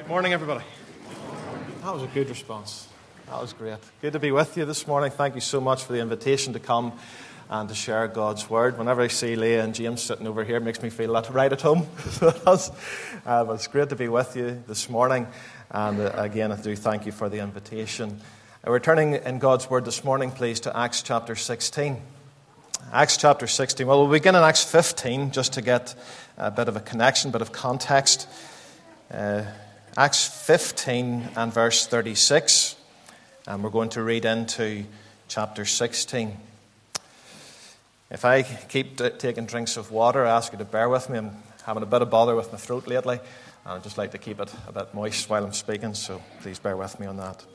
Good morning, everybody. That was a good response. That was great. Good to be with you this morning. Thank you so much for the invitation to come and to share God's Word. Whenever I see Leah and James sitting over here, it makes me feel right at home. But it's great to be with you this morning. And again, I do thank you for the invitation. We're turning in God's Word this morning, please, to Acts chapter 16. Acts chapter 16. Well, we'll begin in Acts 15 just to get a bit of a connection, a bit of context. Acts 15 and verse 36. And we're going to read into chapter 16. If I keep taking drinks of water, I ask you to bear with me. I'm having a bit of bother with my throat lately. And I'd just like to keep it a bit moist while I'm speaking, so please bear with me on that.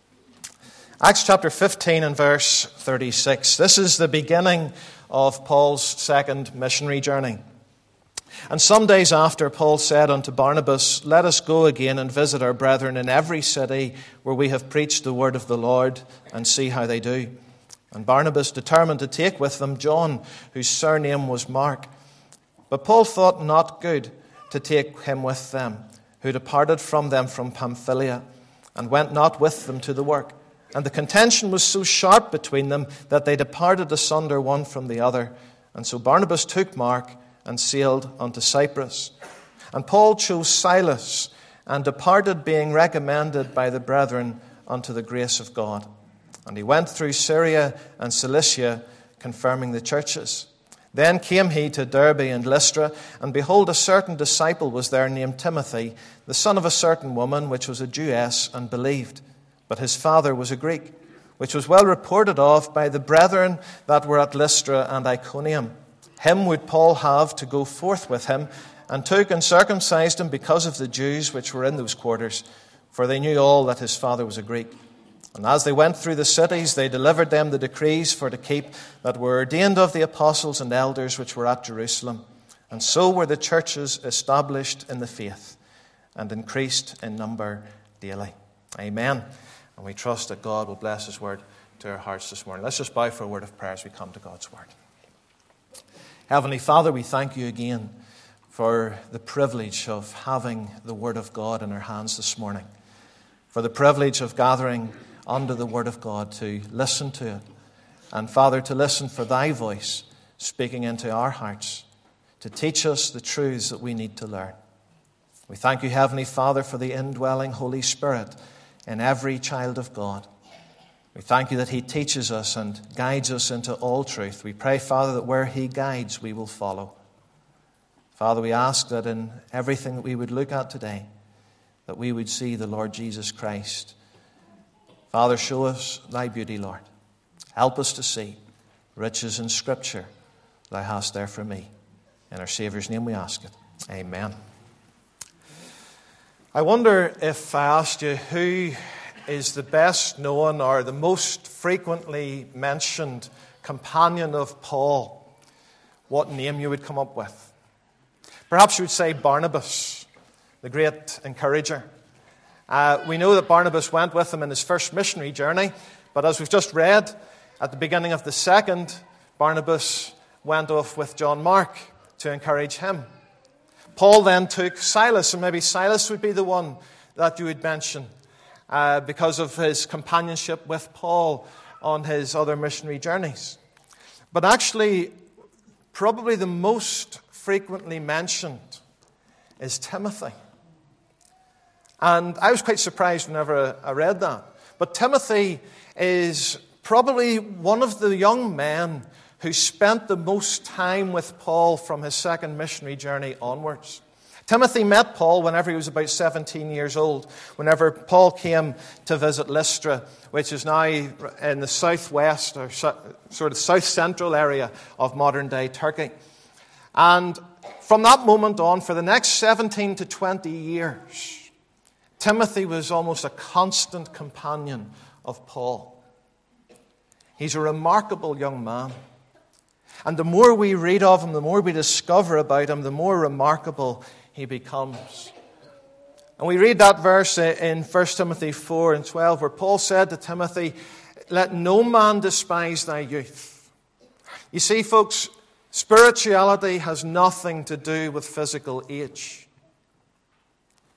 Acts chapter 15 and verse 36. This is the beginning of Paul's second missionary journey. And some days after, Paul said unto Barnabas, Let us go again and visit our brethren in every city where we have preached the word of the Lord, and see how they do. And Barnabas determined to take with them John, whose surname was Mark. But Paul thought not good to take him with them, who departed from them from Pamphylia, and went not with them to the work. And the contention was so sharp between them that they departed asunder one from the other. And so Barnabas took Mark and sailed unto Cyprus. And Paul chose Silas and departed, being recommended by the brethren unto the grace of God. And he went through Syria and Cilicia, confirming the churches. Then came he to Derbe and Lystra, and behold, a certain disciple was there named Timothy, the son of a certain woman, which was a Jewess, and believed. But his father was a Greek, which was well reported of by the brethren that were at Lystra and Iconium. Him would Paul have to go forth with him, and took and circumcised him because of the Jews which were in those quarters, for they knew all that his father was a Greek. And as they went through the cities, they delivered them the decrees for to keep that were ordained of the apostles and elders which were at Jerusalem. And so were the churches established in the faith, and increased in number daily. Amen. And we trust that God will bless His word to our hearts this morning. Let's just bow for a word of prayer as we come to God's word. Heavenly Father, we thank you again for the privilege of having the word of God in our hands this morning, for the privilege of gathering under the word of God to listen to it, and Father, to listen for thy voice speaking into our hearts, to teach us the truths that we need to learn. We thank you, Heavenly Father, for the indwelling Holy Spirit in every child of God. We thank you that He teaches us and guides us into all truth. We pray, Father, that where He guides, we will follow. Father, we ask that in everything that we would look at today, that we would see the Lord Jesus Christ. Father, show us thy beauty, Lord. Help us to see riches in Scripture thou hast there for me. In our Saviour's name we ask it. Amen. I wonder if I asked you who is the best known or the most frequently mentioned companion of Paul, what name you would come up with. Perhaps you would say Barnabas, the great encourager. We know that Barnabas went with him in his first missionary journey, but as we've just read, at the beginning of the second, Barnabas went off with John Mark to encourage him. Paul then took Silas, and maybe Silas would be the one that you would mention because of his companionship with Paul on his other missionary journeys. But actually, probably the most frequently mentioned is Timothy. And I was quite surprised whenever I read that. But Timothy is probably one of the young men who spent the most time with Paul from his second missionary journey onwards. Timothy met Paul whenever he was about 17 years old, whenever Paul came to visit Lystra, which is now in the southwest or sort of south-central area of modern-day Turkey. And from that moment on, for the next 17 to 20 years, Timothy was almost a constant companion of Paul. He's a remarkable young man. And the more we read of him, the more we discover about him, the more remarkable he becomes. And we read that verse in 1 Timothy 4 and 12, where Paul said to Timothy, Let no man despise thy youth. You see, folks, spirituality has nothing to do with physical age.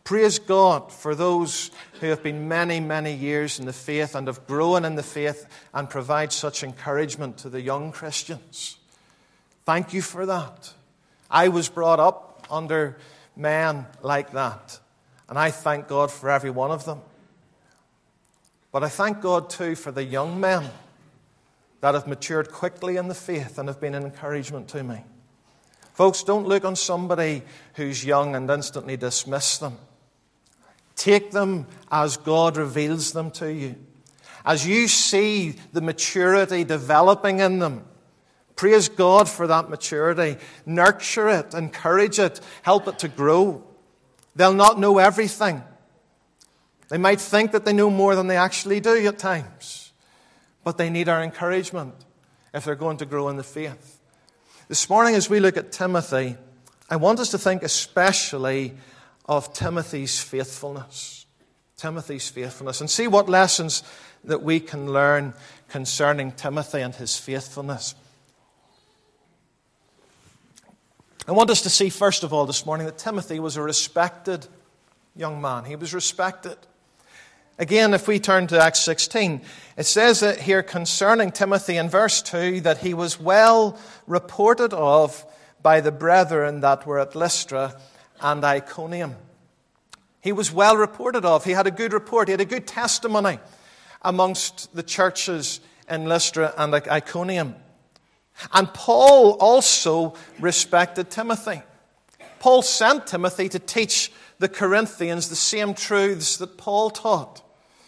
Praise God for those who have been many, many years in the faith and have grown in the faith and provide such encouragement to the young Christians. Thank you for that. I was brought up under men like that, and I thank God for every one of them. But I thank God too for the young men that have matured quickly in the faith and have been an encouragement to me. Folks, don't look on somebody who's young and instantly dismiss them. Take them as God reveals them to you. As you see the maturity developing in them, praise God for that maturity. Nurture it, encourage it, help it to grow. They'll not know everything. They might think that they know more than they actually do at times. But they need our encouragement if they're going to grow in the faith. This morning as we look at Timothy, I want us to think especially of Timothy's faithfulness. Timothy's faithfulness. And see what lessons that we can learn concerning Timothy and his faithfulness. I want us to see first of all this morning that Timothy was a respected young man. He was respected. Again, if we turn to Acts 16, it says that here concerning Timothy in verse 2 that he was well reported of by the brethren that were at Lystra and Iconium. He was well reported of. He had a good report. He had a good testimony amongst the churches in Lystra and Iconium. And Paul also respected Timothy. Paul sent Timothy to teach the Corinthians the same truths that Paul taught.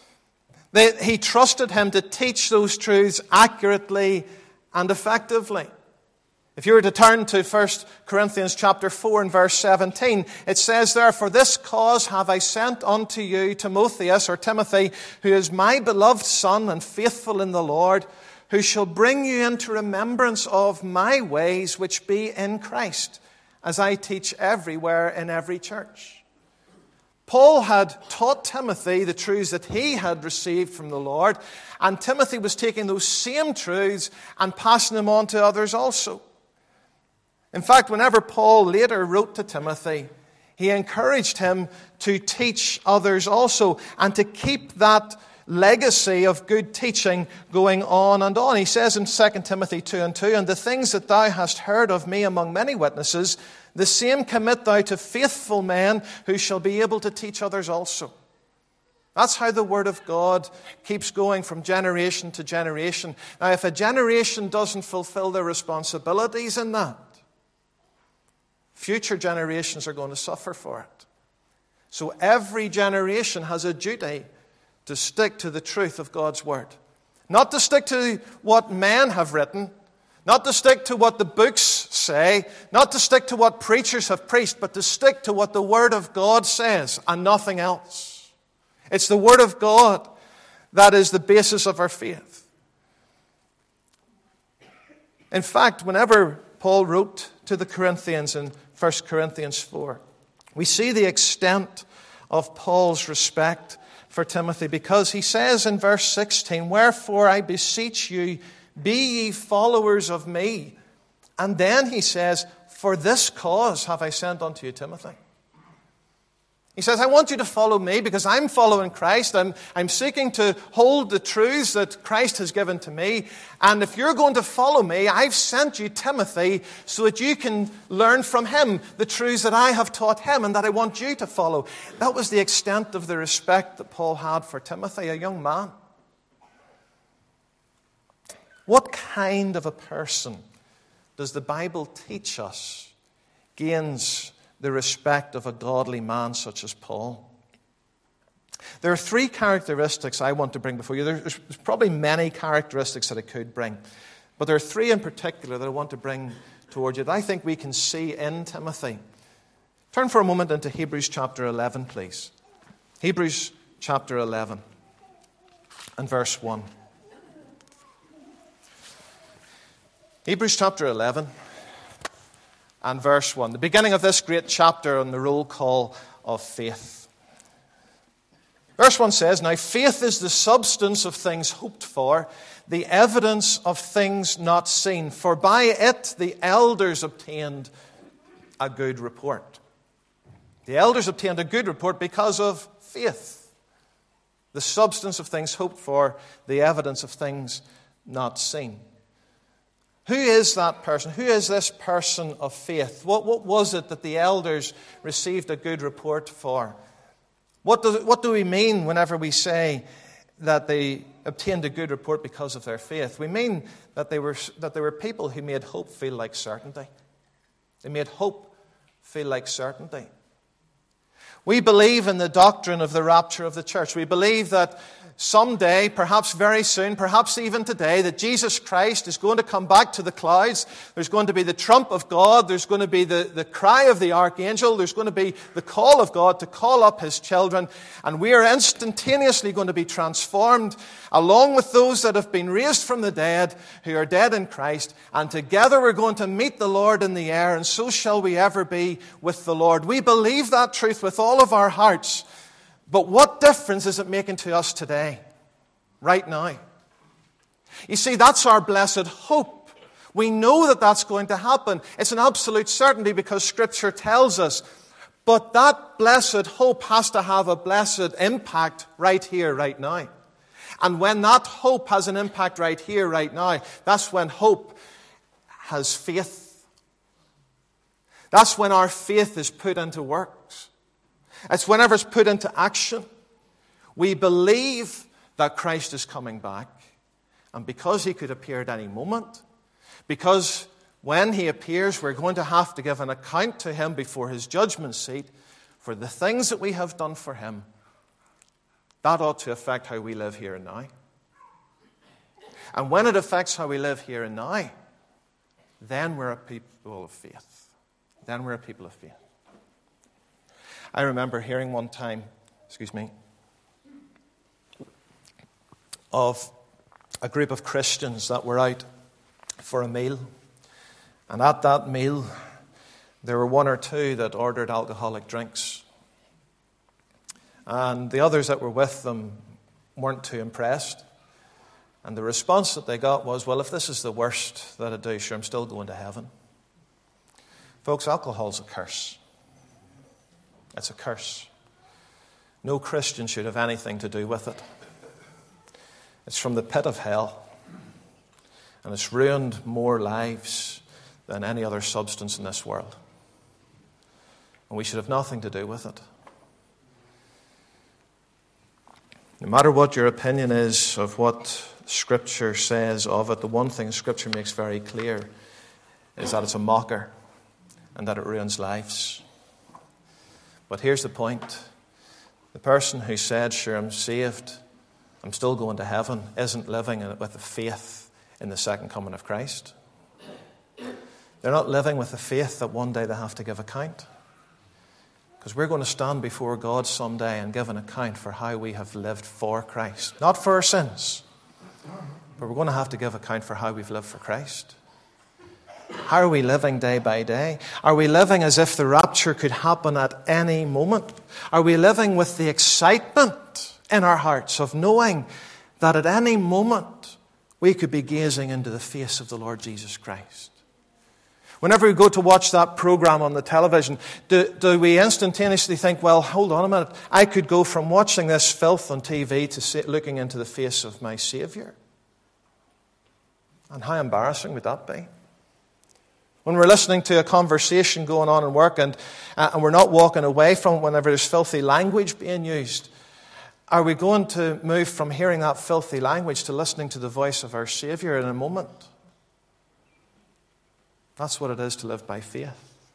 He trusted him to teach those truths accurately and effectively. If you were to turn to 1 Corinthians chapter 4 and verse 17, it says there, "For this cause have I sent unto you Timotheus," or Timothy, "who is my beloved son and faithful in the Lord, who shall bring you into remembrance of my ways which be in Christ, as I teach everywhere in every church." Paul had taught Timothy the truths that he had received from the Lord, and Timothy was taking those same truths and passing them on to others also. In fact, whenever Paul later wrote to Timothy, he encouraged him to teach others also and to keep that legacy of good teaching going on and on. He says in 2 Timothy 2 and 2, "And the things that thou hast heard of me among many witnesses, the same commit thou to faithful men who shall be able to teach others also." That's how the Word of God keeps going from generation to generation. Now, if a generation doesn't fulfill their responsibilities in that, future generations are going to suffer for it. So every generation has a duty to stick to the truth of God's Word. Not to stick to what men have written, not to stick to what the books say, not to stick to what preachers have preached, but to stick to what the Word of God says and nothing else. It's the Word of God that is the basis of our faith. In fact, whenever Paul wrote to the Corinthians in 1 Corinthians 4, we see the extent of Paul's respect for Timothy, because he says in verse 16, "Wherefore I beseech you, be ye followers of me." And then he says, "For this cause have I sent unto you Timothy." He says, I want you to follow me because I'm following Christ. I'm seeking to hold the truths that Christ has given to me. And if you're going to follow me, I've sent you Timothy so that you can learn from him the truths that I have taught him and that I want you to follow. That was the extent of the respect that Paul had for Timothy, a young man. What kind of a person does the Bible teach us gains the respect of a godly man such as Paul? There are three characteristics I want to bring before you. There's probably many characteristics that I could bring, but there are three in particular that I want to bring toward you that I think we can see in Timothy. Turn for a moment into Hebrews chapter 11, please. Hebrews chapter 11 and verse 1. Hebrews chapter 11 and verse 1. The beginning of this great chapter on the roll call of faith. Verse 1 says, "Now faith is the substance of things hoped for, the evidence of things not seen. For by it the elders obtained a good report." The elders obtained a good report because of faith. The substance of things hoped for, the evidence of things not seen. Who is that person? Who is this person of faith? What was it that the elders received a good report for? What do we mean whenever we say that they obtained a good report because of their faith? We mean that they were people who made hope feel like certainty. They made hope feel like certainty. We believe in the doctrine of the rapture of the church. We believe that someday, perhaps very soon, perhaps even today, that Jesus Christ is going to come back to the clouds. There's going to be the trump of God. There's going to be the cry of the archangel. There's going to be the call of God to call up his children. And we are instantaneously going to be transformed along with those that have been raised from the dead, who are dead in Christ. And together we're going to meet the Lord in the air, and so shall we ever be with the Lord. We believe that truth with all of our hearts. But what difference is it making to us today, right now? You see, that's our blessed hope. We know that that's going to happen. It's an absolute certainty because Scripture tells us. But that blessed hope has to have a blessed impact right here, right now. And when that hope has an impact right here, right now, that's when hope has faith. That's when our faith is put into works. It's whenever it's put into action. We believe that Christ is coming back. And because he could appear at any moment, because when he appears, we're going to have to give an account to him before his judgment seat for the things that we have done for him, that ought to affect how we live here and now. And when it affects how we live here and now, then we're a people of faith. Then we're a people of faith. I remember hearing one time, of a group of Christians that were out for a meal. And at that meal, there were one or two that ordered alcoholic drinks. And the others that were with them weren't too impressed. And the response that they got was, well, if this is the worst that I do, sure, I'm still going to heaven. Folks, alcohol's a curse. It's a curse. No Christian should have anything to do with it. It's from the pit of hell. And it's ruined more lives than any other substance in this world. And we should have nothing to do with it. No matter what your opinion is of what Scripture says of it, the one thing Scripture makes very clear is that it's a mocker and that it ruins lives. But here's the point. The person who said, sure, I'm saved, I'm still going to heaven, isn't living with the faith in the second coming of Christ. They're not living with the faith that one day they have to give account. Because we're going to stand before God someday and give an account for how we have lived for Christ. Not for our sins, but we're going to have to give account for how we've lived for Christ. How are we living day by day? Are we living as if the rapture could happen at any moment? Are we living with the excitement in our hearts of knowing that at any moment we could be gazing into the face of the Lord Jesus Christ? Whenever we go to watch that program on the television, do we instantaneously think, well, hold on a minute, I could go from watching this filth on TV to looking into the face of my Savior? And how embarrassing would that be? When we're listening to a conversation going on in work and we're not walking away from it whenever there's filthy language being used, are we going to move from hearing that filthy language to listening to the voice of our Savior in a moment? That's what it is to live by faith.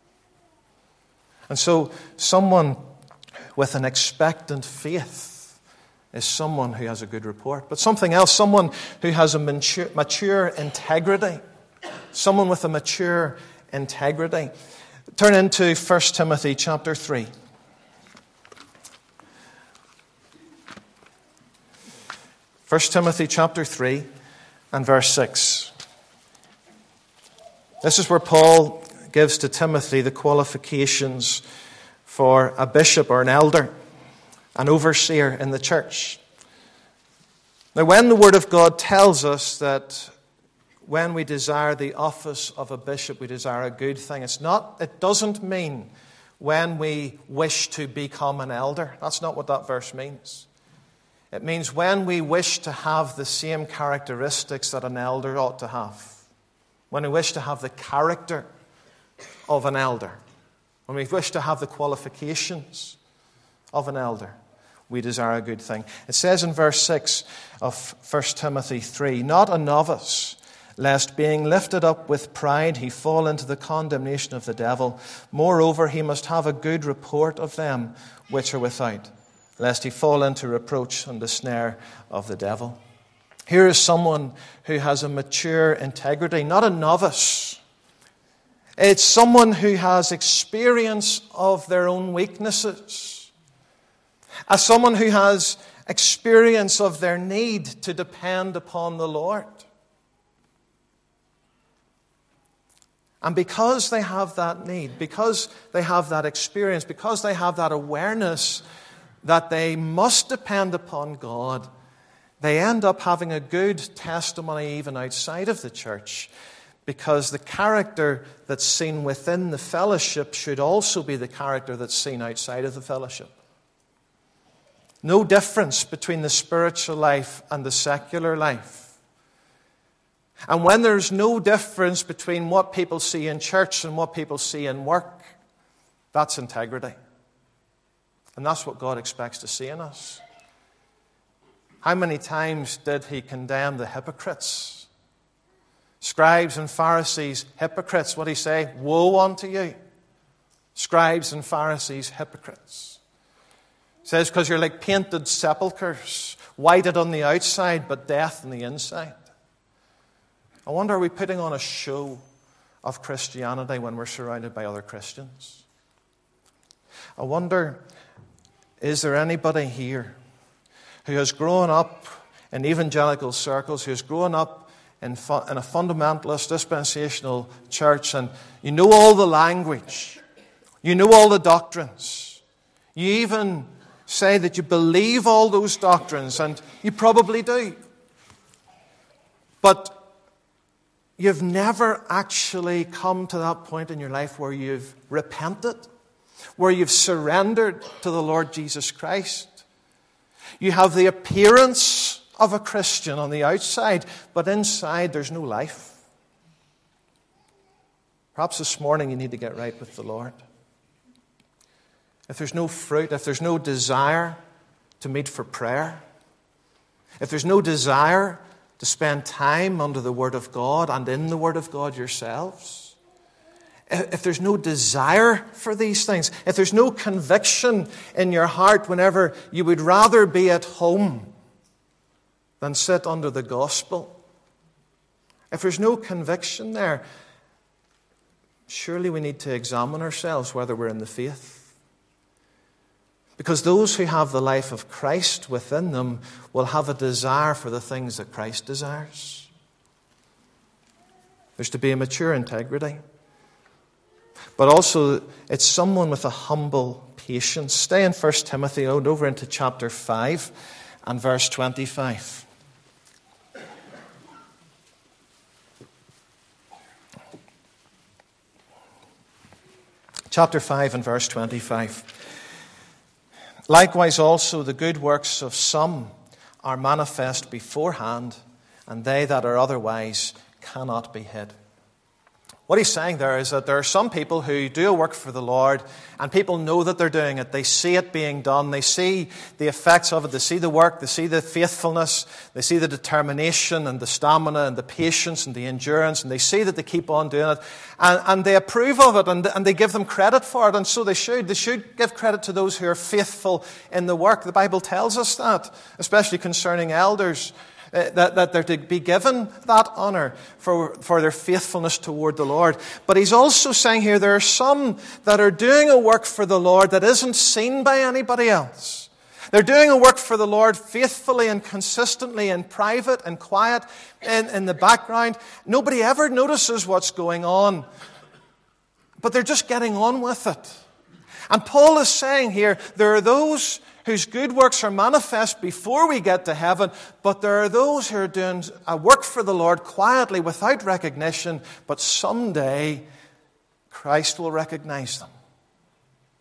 And so someone with an expectant faith is someone who has a good report. But something else, someone who has a mature integrity. Someone with a mature integrity. Turn into 1 Timothy chapter 3. 1 Timothy chapter 3 and verse 6. This is where Paul gives to Timothy the qualifications for a bishop or an elder, an overseer in the church. Now, when the Word of God tells us that when we desire the office of a bishop, we desire a good thing, it doesn't mean when we wish to become an elder. That's not what that verse means. It means when we wish to have the same characteristics that an elder ought to have. When we wish to have the character of an elder. When we wish to have the qualifications of an elder, we desire a good thing. It says in verse 6 of 1 Timothy 3, not a novice, lest being lifted up with pride he fall into the condemnation of the devil. Moreover, he must have a good report of them which are without, lest he fall into reproach and the snare of the devil. Here is someone who has a mature integrity, not a novice. It's someone who has experience of their own weaknesses. As someone who has experience of their need to depend upon the Lord. And because they have that need, because they have that experience, because they have that awareness that they must depend upon God, they end up having a good testimony even outside of the church, because the character that's seen within the fellowship should also be the character that's seen outside of the fellowship. No difference between the spiritual life and the secular life. And when there's no difference between what people see in church and what people see in work, that's integrity. And that's what God expects to see in us. How many times did he condemn the hypocrites? Scribes and Pharisees, hypocrites. What did he say? Woe unto you, scribes and Pharisees, hypocrites. He says, because you're like painted sepulchres, whited on the outside, but death on the inside. I wonder, are we putting on a show of Christianity when we're surrounded by other Christians? I wonder, is there anybody here who has grown up in evangelical circles, who has grown up in a fundamentalist, dispensational church, and you know all the language, you know all the doctrines, you even say that you believe all those doctrines, and you probably do, but you've never actually come to that point in your life where you've repented, where you've surrendered to the Lord Jesus Christ. You have the appearance of a Christian on the outside, but inside there's no life. Perhaps this morning you need to get right with the Lord. If there's no fruit, if there's no desire to meet for prayer, if there's no desire to spend time under the Word of God and in the Word of God yourselves, if there's no desire for these things, if there's no conviction in your heart whenever you would rather be at home than sit under the gospel, if there's no conviction there, surely we need to examine ourselves whether we're in the faith. Because those who have the life of Christ within them will have a desire for the things that Christ desires. There's to be a mature integrity. But also, it's someone with a humble patience. Stay in 1 Timothy and over into chapter 5 and verse 25. Chapter 5 and verse 25. Likewise also the good works of some are manifest beforehand, and they that are otherwise cannot be hid. What he's saying there is that there are some people who do a work for the Lord, and people know that they're doing it. They see it being done. They see the effects of it. They see the work. They see the faithfulness. They see the determination and the stamina and the patience and the endurance. And they see that they keep on doing it. And they approve of it, and they give them credit for it. And so they should. They should give credit to those who are faithful in the work. The Bible tells us that, especially concerning elders. That they're to be given that honor for their faithfulness toward the Lord. But he's also saying here there are some that are doing a work for the Lord that isn't seen by anybody else. They're doing a work for the Lord faithfully and consistently in private and quiet in the background. Nobody ever notices what's going on. But they're just getting on with it. And Paul is saying here, there are those whose good works are manifest before we get to heaven, but there are those who are doing a work for the Lord quietly without recognition, but someday Christ will recognize them.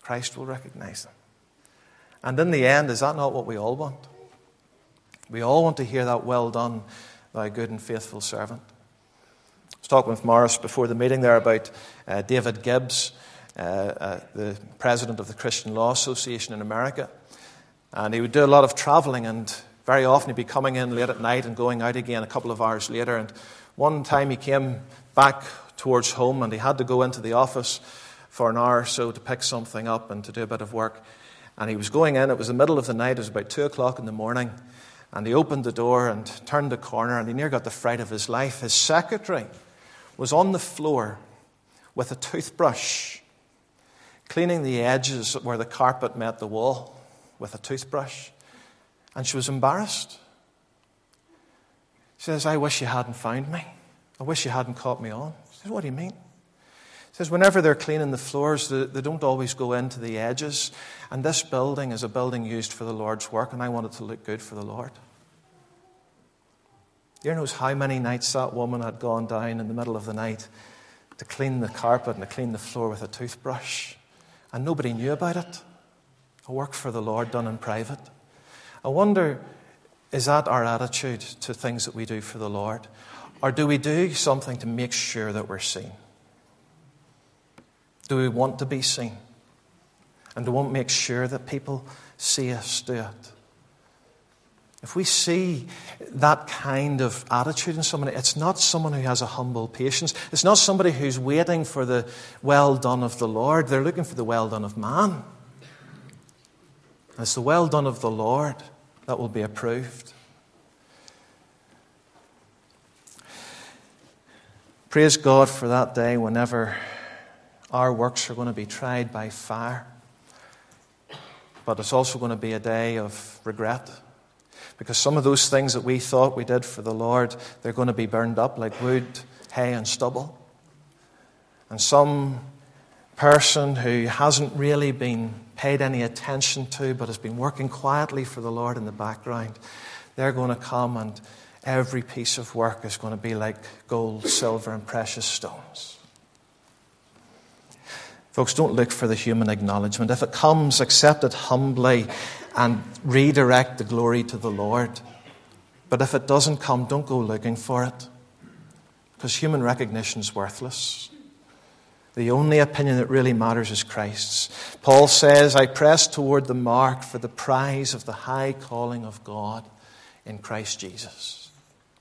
Christ will recognize them. And in the end, is that not what we all want? We all want to hear that, "Well done, thou good and faithful servant." I was talking with Morris before the meeting there about David Gibbs, the president of the Christian Law Association in America. And he would do a lot of traveling, and very often he'd be coming in late at night and going out again a couple of hours later. And one time he came back towards home, and he had to go into the office for an hour or so to pick something up and to do a bit of work. And he was going in, it was the middle of the night, it was about 2 o'clock in the morning, and he opened the door and turned the corner, and he near got the fright of his life. His secretary was on the floor with a toothbrush, cleaning the edges where the carpet met the wall with a toothbrush. And she was embarrassed. She says, "I wish you hadn't found me. I wish you hadn't caught me on." She says, "What do you mean?" She says, "Whenever they're cleaning the floors, they don't always go into the edges. And this building is a building used for the Lord's work, and I want it to look good for the Lord." You knows how many nights that woman had gone down in the middle of the night to clean the carpet and to clean the floor with a toothbrush. And nobody knew about it. A work for the Lord done in private. I wonder, is that our attitude to things that we do for the Lord? Or do we do something to make sure that we're seen? Do we want to be seen? And do we want to make sure that people see us do it? If we see that kind of attitude in somebody, it's not someone who has a humble patience. It's not somebody who's waiting for the well done of the Lord. They're looking for the well done of man. And it's the well done of the Lord that will be approved. Praise God for that day whenever our works are going to be tried by fire. But it's also going to be a day of regret. Because some of those things that we thought we did for the Lord, they're going to be burned up like wood, hay, and stubble. And some person who hasn't really been paid any attention to, but has been working quietly for the Lord in the background, they're going to come, and every piece of work is going to be like gold, silver, and precious stones. Folks, don't look for the human acknowledgement. If it comes, accept it humbly and redirect the glory to the Lord. But if it doesn't come, don't go looking for it, because human recognition is worthless. The only opinion that really matters is Christ's. Paul says, "I press toward the mark for the prize of the high calling of God in Christ Jesus."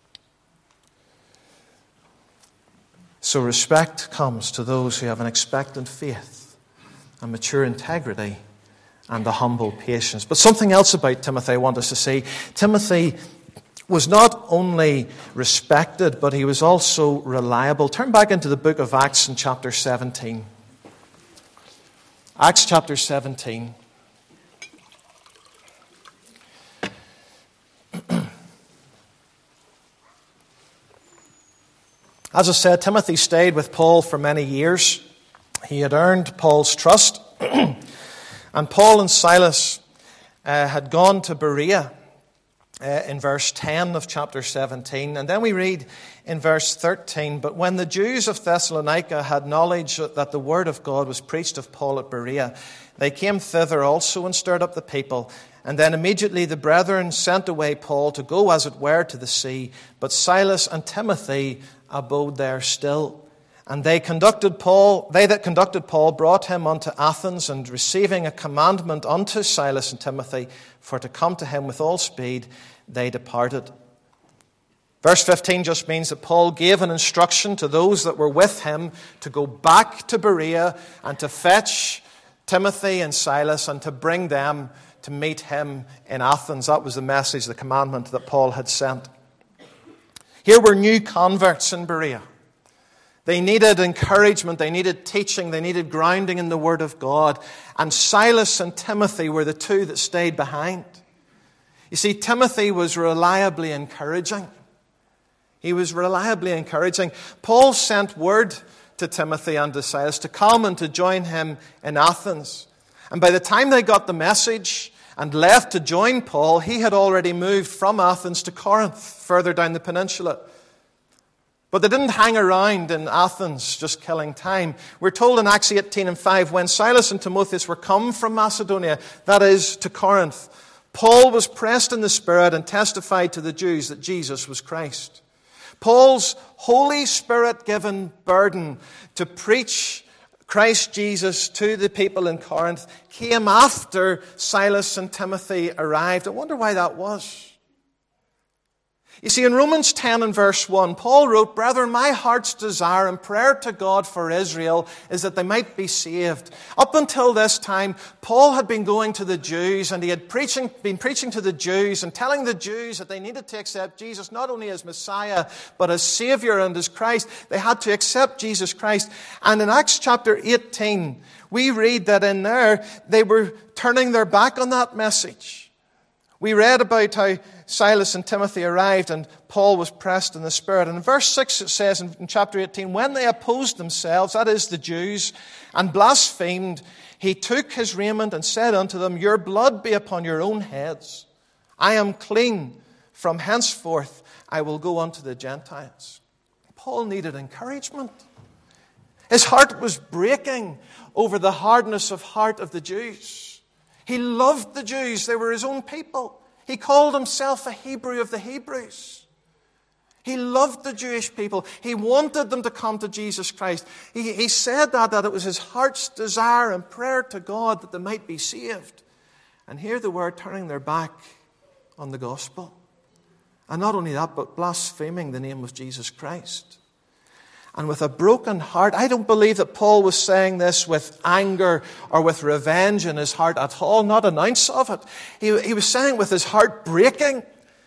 So respect comes to those who have an expectant faith, a mature integrity, and a humble patience. But something else about Timothy I want us to see. Timothy was not only respected, but he was also reliable. Turn back into the book of Acts in chapter 17. Acts chapter 17. As I said, Timothy stayed with Paul for many years. He had earned Paul's trust. And Paul and Silas had gone to Berea in verse 10 of chapter 17. And then we read in verse 13, "But when the Jews of Thessalonica had knowledge that the word of God was preached of Paul at Berea, they came thither also and stirred up the people. And then immediately the brethren sent away Paul to go, as it were, to the sea. But Silas and Timothy abode there still. And they that conducted Paul brought him unto Athens, and receiving a commandment unto Silas and Timothy for to come to him with all speed, they departed." Verse 15 just means that Paul gave an instruction to those that were with him to go back to Berea and to fetch Timothy and Silas and to bring them to meet him in Athens. That was the message, the commandment that Paul had sent. Here were new converts in Berea. They needed encouragement, they needed teaching, they needed grounding in the Word of God. And Silas and Timothy were the two that stayed behind. You see, Timothy was reliably encouraging. He was reliably encouraging. Paul sent word to Timothy and to Silas to come and to join him in Athens. And by the time they got the message and left to join Paul, he had already moved from Athens to Corinth, further down the peninsula. But they didn't hang around in Athens just killing time. We're told in Acts 18:5, when Silas and Timotheus were come from Macedonia, that is, to Corinth, Paul was pressed in the Spirit and testified to the Jews that Jesus was Christ. Paul's Holy Spirit-given burden to preach Christ Jesus to the people in Corinth came after Silas and Timothy arrived. I wonder why that was. You see, in Romans 10 and verse 1, Paul wrote, "Brethren, my heart's desire and prayer to God for Israel is that they might be saved." Up until this time, Paul had been going to the Jews, and he had been preaching to the Jews and telling the Jews that they needed to accept Jesus not only as Messiah, but as Savior and as Christ. They had to accept Jesus Christ. And in Acts chapter 18, we read that in there, they were turning their back on that message. We read about how Silas and Timothy arrived and Paul was pressed in the Spirit. And in verse 6 it says in chapter 18, when they opposed themselves, that is the Jews, and blasphemed, he took his raiment and said unto them, "Your blood be upon your own heads. I am clean. From henceforth I will go unto the Gentiles." Paul needed encouragement. His heart was breaking over the hardness of heart of the Jews. He loved the Jews. They were his own people. He called himself a Hebrew of the Hebrews. He loved the Jewish people. He wanted them to come to Jesus Christ. He said that it was his heart's desire and prayer to God that they might be saved. And here they were turning their back on the gospel. And not only that, but blaspheming the name of Jesus Christ. And with a broken heart, I don't believe that Paul was saying this with anger or with revenge in his heart at all, not an ounce of it. He was saying with his heart breaking.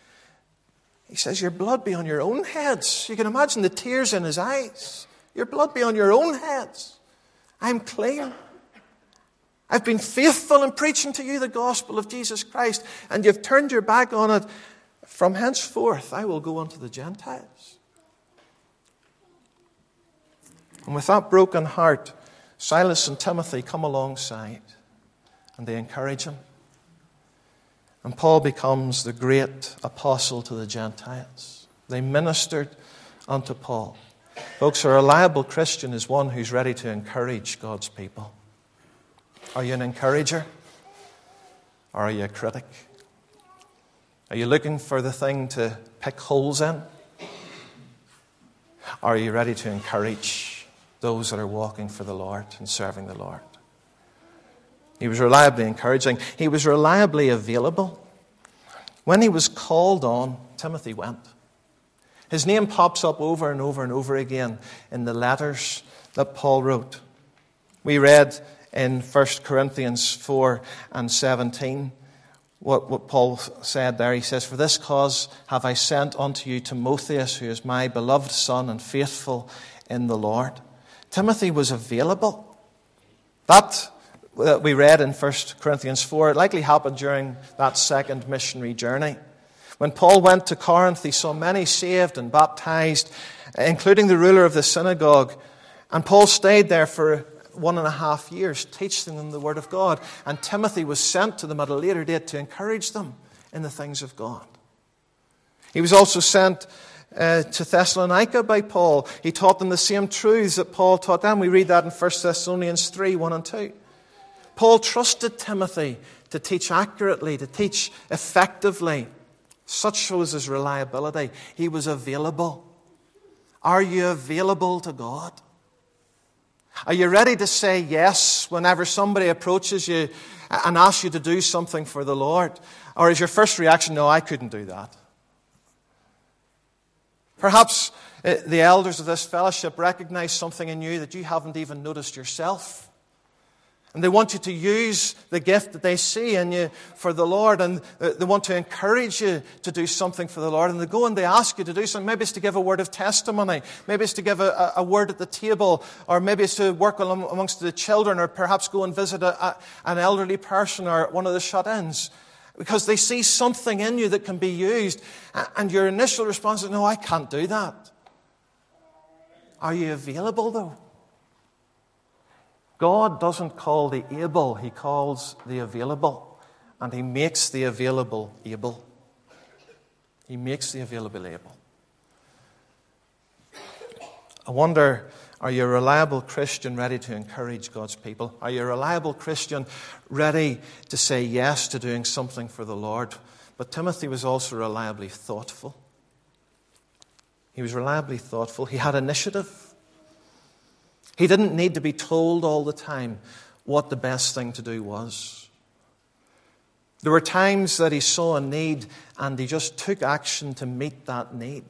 He says, "Your blood be on your own heads." You can imagine the tears in his eyes. "Your blood be on your own heads. I'm clean. I've been faithful in preaching to you the gospel of Jesus Christ, and you've turned your back on it. From henceforth, I will go unto the Gentiles." And with that broken heart, Silas and Timothy come alongside and they encourage him. And Paul becomes the great apostle to the Gentiles. They ministered unto Paul. Folks, a reliable Christian is one who's ready to encourage God's people. Are you an encourager? Or are you a critic? Are you looking for the thing to pick holes in? Or are you ready to encourage those that are walking for the Lord and serving the Lord? He was reliably encouraging. He was reliably available. When he was called on, Timothy went. His name pops up over and over and over again in the letters that Paul wrote. We read in 1 Corinthians 4 and 17 what Paul said there. He says, "For this cause have I sent unto you Timotheus, who is my beloved son and faithful in the Lord." Timothy was available. That we read in 1 Corinthians 4, it likely happened during that second missionary journey. When Paul went to Corinth, he saw many saved and baptized, including the ruler of the synagogue. And Paul stayed there for 1.5 years, teaching them the word of God. And Timothy was sent to them at a later date to encourage them in the things of God. He was also sent to Thessalonica by Paul. He taught them the same truths that Paul taught them. We read that in 1 Thessalonians 3, 1 and 2. Paul trusted Timothy to teach accurately, to teach effectively. Such was his reliability. He was available. Are you available to God? Are you ready to say yes whenever somebody approaches you and asks you to do something for the Lord? Or is your first reaction, "No, I couldn't do that"? Perhaps the elders of this fellowship recognize something in you that you haven't even noticed yourself. And they want you to use the gift that they see in you for the Lord. And they want to encourage you to do something for the Lord. And they go and they ask you to do something. Maybe it's to give a word of testimony. Maybe it's to give a word at the table. Or maybe it's to work amongst the children. Or perhaps go and visit an elderly person or one of the shut-ins. Because they see something in you that can be used. And your initial response is, "No, I can't do that." Are you available though? God doesn't call the able, He calls the available. And He makes the available able. He makes the available able. I wonder, are you a reliable Christian ready to encourage God's people? Are you a reliable Christian ready to say yes to doing something for the Lord? But Timothy was also reliably thoughtful. He was reliably thoughtful. He had initiative. He didn't need to be told all the time what the best thing to do was. There were times that he saw a need and he just took action to meet that need.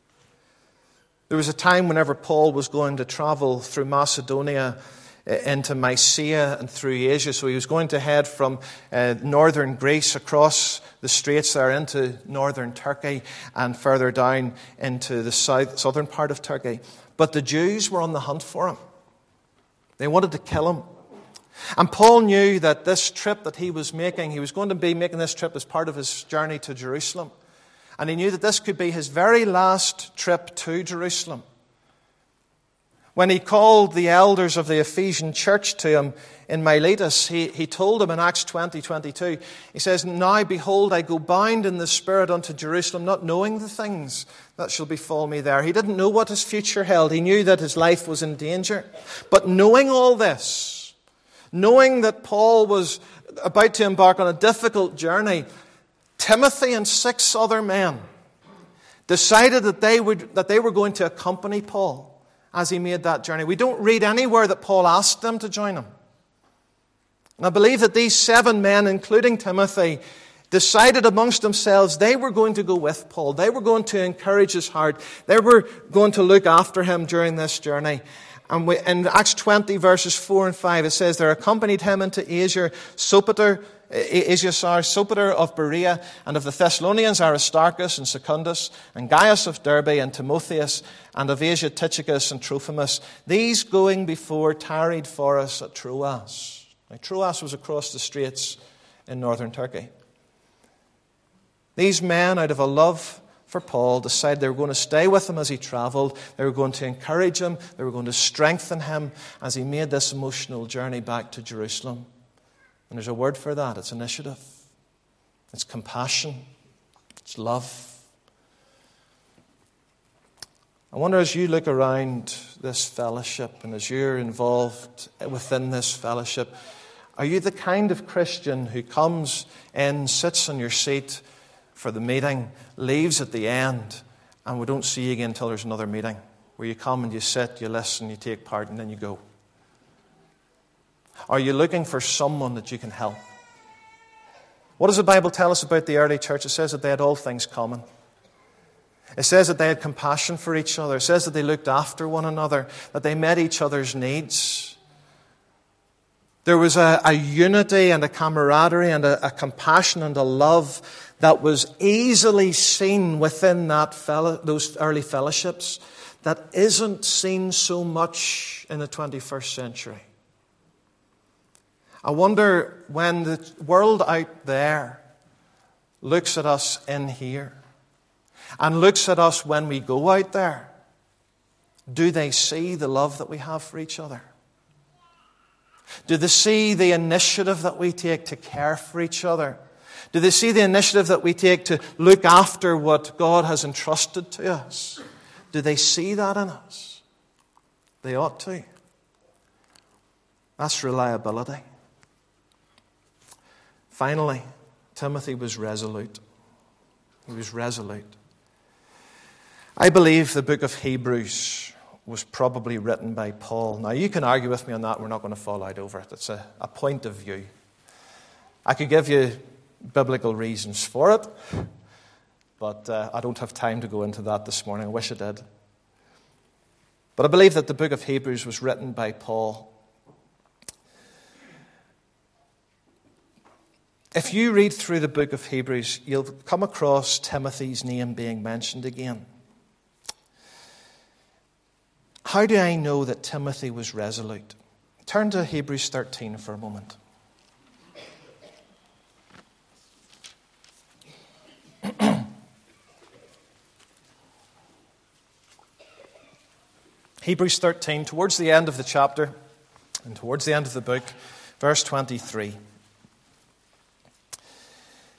There was a time whenever Paul was going to travel through Macedonia into Mysia and through Asia. So he was going to head from northern Greece across the straits there into northern Turkey and further down into the southern part of Turkey. But the Jews were on the hunt for him. They wanted to kill him. And Paul knew that this trip that he was going to be making this trip as part of his journey to Jerusalem. And he knew that this could be his very last trip to Jerusalem. When he called the elders of the Ephesian church to him in Miletus, he told them in Acts 20:22, he says, "Now behold, I go bound in the Spirit unto Jerusalem, not knowing the things that shall befall me there." He didn't know what his future held. He knew that his life was in danger. But knowing all this, knowing that Paul was about to embark on a difficult journey, Timothy and 6 other men decided that they were going to accompany Paul as he made that journey. We don't read anywhere that Paul asked them to join him. And I believe that these 7 men, including Timothy, decided amongst themselves they were going to go with Paul. They were going to encourage his heart. They were going to look after him during this journey. And in Acts 20, verses 4 and 5, it says, "There accompanied him into Asia, Sopater of Berea, and of the Thessalonians Aristarchus and Secundus, and Gaius of Derbe, and Timotheus, and of Asia Tychicus and Trophimus. These going before tarried for us at Troas." Now, Troas was across the straits in northern Turkey. These men, out of a love for Paul, decided they were going to stay with him as he traveled. They were going to encourage him. They were going to strengthen him as he made this emotional journey back to Jerusalem. And there's a word for that. It's initiative. It's compassion. It's love. I wonder, as you look around this fellowship and as you're involved within this fellowship, are you the kind of Christian who comes in, sits on your seat for the meeting, leaves at the end, and we don't see you again until there's another meeting, where you come and you sit, you listen, you take part, and then you go? Are you looking for someone that you can help? What does the Bible tell us about the early church? It says that they had all things common. It says that they had compassion for each other. It says that they looked after one another, that they met each other's needs. There was a unity and a camaraderie and a compassion and a love that was easily seen within those early fellowships that isn't seen so much in the 21st century. I wonder, when the world out there looks at us in here and looks at us when we go out there, do they see the love that we have for each other? Do they see the initiative that we take to care for each other? Do they see the initiative that we take to look after what God has entrusted to us? Do they see that in us? They ought to. That's reliability. Finally, Timothy was resolute. He was resolute. I believe the book of Hebrews was probably written by Paul. Now, you can argue with me on that. We're not going to fall out over it. It's a point of view. I could give you biblical reasons for it, but I don't have time to go into that this morning. I wish I did. But I believe that the book of Hebrews was written by Paul. If you read through the book of Hebrews, you'll come across Timothy's name being mentioned again. How do I know that Timothy was resolute? Turn to Hebrews 13 for a moment. Hebrews 13, towards the end of the chapter and towards the end of the book, verse 23.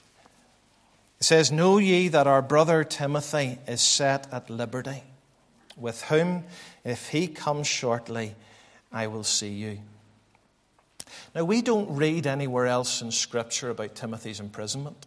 It says, "Know ye that our brother Timothy is set at liberty, with whom, if he comes shortly, I will see you. Now, we don't read anywhere else in Scripture about Timothy's imprisonment.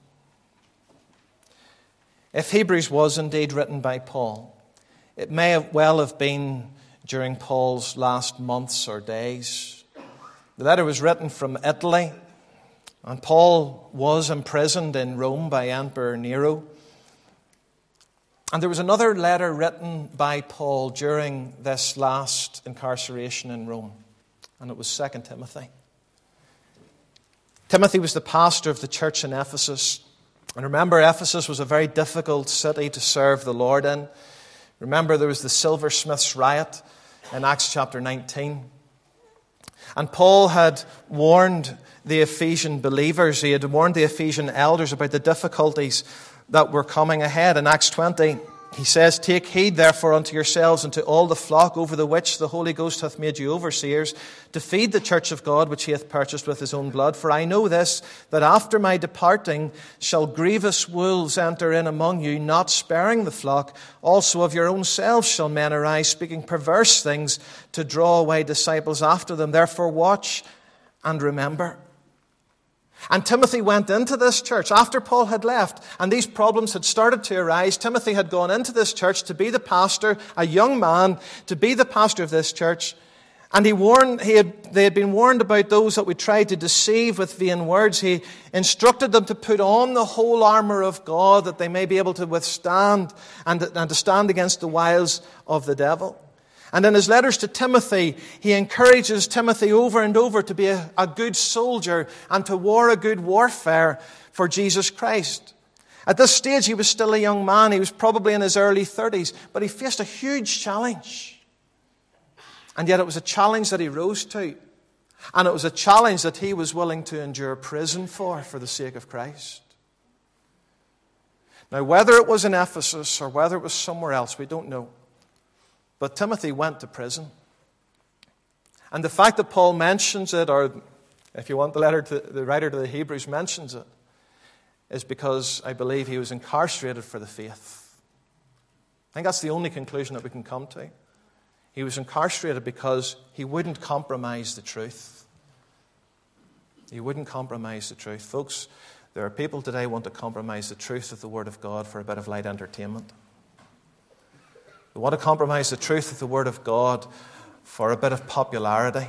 If Hebrews was indeed written by Paul, it may well have been during Paul's last months or days. The letter was written from Italy, and Paul was imprisoned in Rome by Emperor Nero. And there was another letter written by Paul during this last incarceration in Rome, and it was 2 Timothy. Timothy was the pastor of the church in Ephesus. And remember, Ephesus was a very difficult city to serve the Lord in. Remember, there was the silversmiths' riot in Acts chapter 19. And Paul had warned the Ephesian believers, he had warned the Ephesian elders about the difficulties that were coming ahead. In Acts 20, he says, "Take heed therefore unto yourselves and to all the flock over the which the Holy Ghost hath made you overseers, to feed the church of God which he hath purchased with his own blood. For I know this, that after my departing shall grievous wolves enter in among you, not sparing the flock. Also of your own selves shall men arise, speaking perverse things, to draw away disciples after them. Therefore watch and remember." And Timothy went into this church after Paul had left, and these problems had started to arise. Timothy had gone into this church to be the pastor, a young man, to be the pastor of this church. And they had been warned about those that would try to deceive with vain words. He instructed them to put on the whole armor of God, that they may be able to withstand and to stand against the wiles of the devil. And in his letters to Timothy, he encourages Timothy over and over to be a good soldier and to war a good warfare for Jesus Christ. At this stage, he was still a young man. He was probably in his early 30s, but he faced a huge challenge. And yet it was a challenge that he rose to. And it was a challenge that he was willing to endure prison for the sake of Christ. Now, whether it was in Ephesus or whether it was somewhere else, we don't know. But Timothy went to prison. And the fact that Paul mentions it, or if you want the writer to the Hebrews mentions it, is because I believe he was incarcerated for the faith. I think that's the only conclusion that we can come to. He was incarcerated because he wouldn't compromise the truth. He wouldn't compromise the truth. Folks, there are people today who want to compromise the truth of the Word of God for a bit of light entertainment. They want to compromise the truth of the Word of God for a bit of popularity,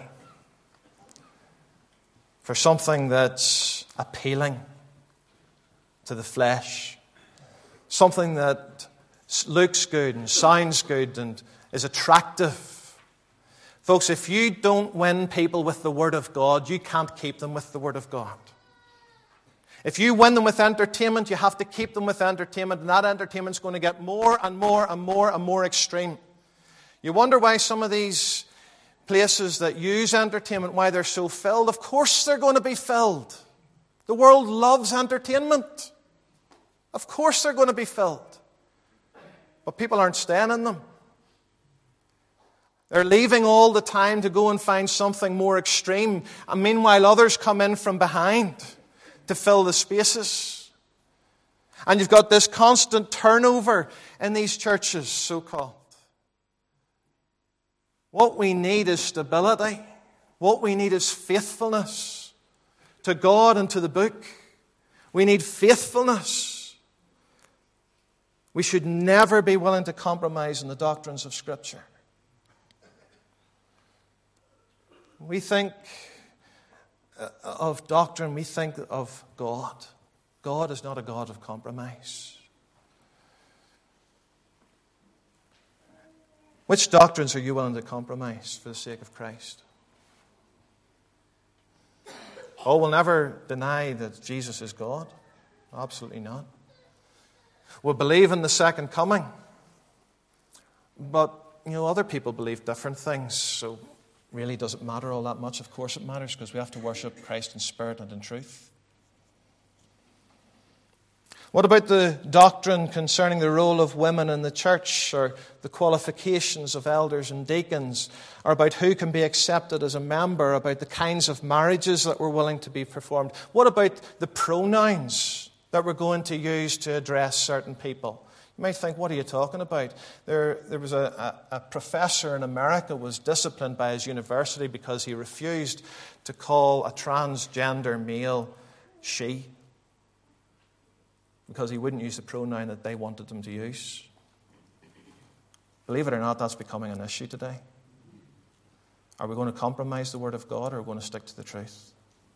for something that's appealing to the flesh, something that looks good and sounds good and is attractive. Folks, if you don't win people with the Word of God, you can't keep them with the Word of God. If you win them with entertainment, you have to keep them with entertainment, and that entertainment's going to get more and more and more and more extreme. You wonder why some of these places that use entertainment, why they're so filled. Of course they're going to be filled. The world loves entertainment. Of course they're going to be filled. But people aren't staying in them. They're leaving all the time to go and find something more extreme, and meanwhile others come in from behind to fill the spaces. And you've got this constant turnover in these churches, so-called. What we need is stability. What we need is faithfulness to God and to the book. We need faithfulness. We should never be willing to compromise in the doctrines of Scripture. We think of doctrine, we think of God. God is not a God of compromise. Which doctrines are you willing to compromise for the sake of Christ? Oh, we'll never deny that Jesus is God. Absolutely not. We'll believe in the second coming. But, other people believe different things, so really does it matter all that much? Of course it matters, because we have to worship Christ in spirit and in truth. What about the doctrine concerning the role of women in the church, or the qualifications of elders and deacons, or about who can be accepted as a member, about the kinds of marriages that were willing to be performed? What about the pronouns that we're going to use to address certain people? You might think, what are you talking about? There was a professor in America was disciplined by his university because he refused to call a transgender male she, because he wouldn't use the pronoun that they wanted him to use. Believe it or not, that's becoming an issue today. Are we going to compromise the Word of God, or are we going to stick to the truth?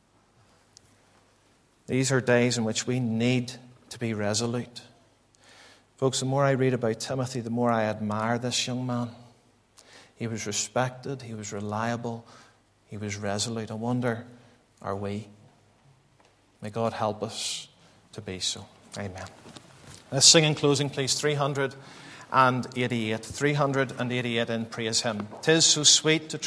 These are days in which we need to be resolute. Folks, the more I read about Timothy, the more I admire this young man. He was respected, he was reliable, he was resolute. I wonder, are we? May God help us to be so. Amen. Let's sing in closing, please, 388. 388 in Praise Him. 'Tis so sweet to